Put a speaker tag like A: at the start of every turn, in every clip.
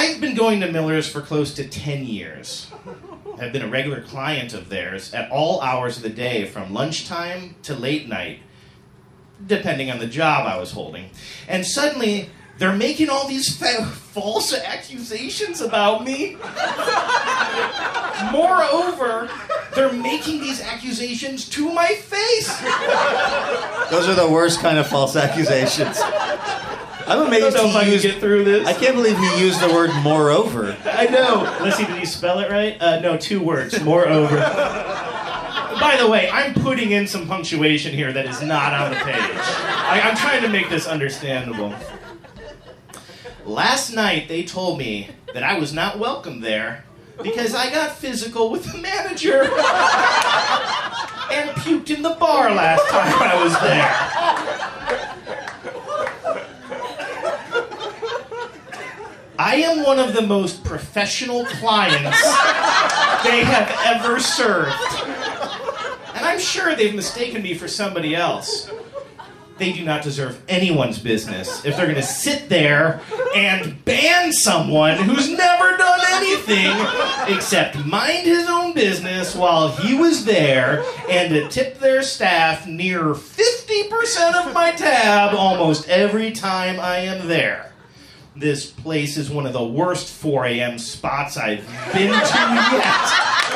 A: I've been going to Miller's for close to 10 years. I've been a regular client of theirs at all hours of the day, from lunchtime to late night, depending on the job I was holding. And suddenly, they're making all these false accusations about me. Moreover, they're making these accusations to my face.
B: Those are the worst kind of false accusations. I'm amazed
A: I don't know if I can get through this.
B: I can't believe he used the word moreover.
A: I know.
C: Let's see, did he spell it right? No, 2 words. Moreover.
A: By the way, I'm putting in some punctuation here that is not on the page. I'm trying to make this understandable. Last night, they told me that I was not welcome there because I got physical with the manager and puked in the bar last time I was there. I am one of the most professional clients they have ever served. And I'm sure they've mistaken me for somebody else. They do not deserve anyone's business if they're going to sit there and ban someone who's never done anything except mind his own business while he was there and to tip their staff near 50% of my tab almost every time I am there. This place is one of the worst 4 a.m. spots I've been to yet.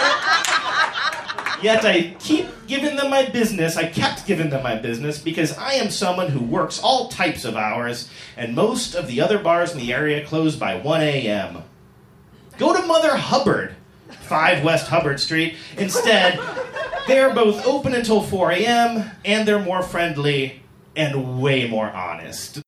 A: Yet I keep giving them my business. I kept giving them my business because I am someone who works all types of hours, and most of the other bars in the area close by 1 a.m. Go to Mother Hubbard, 5 West Hubbard Street. Instead, they're both open until 4 a.m., and they're more friendly and way more honest.